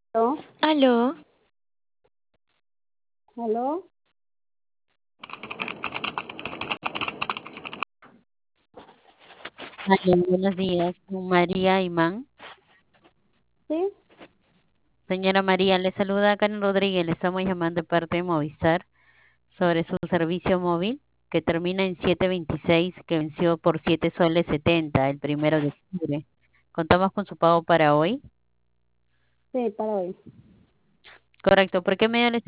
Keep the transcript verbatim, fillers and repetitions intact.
¿Aló? Aló, ¿Aló? Aló, buenos días, con María Imán. ¿Sí? Señora María, le saluda Karen Rodríguez, le estamos llamando de parte de Movistar sobre su servicio móvil que termina en siete veintiséis, que venció por siete soles setenta el primero de octubre. Contamos con su pago para hoy. Sí, para hoy. Correcto, ¿por qué medio le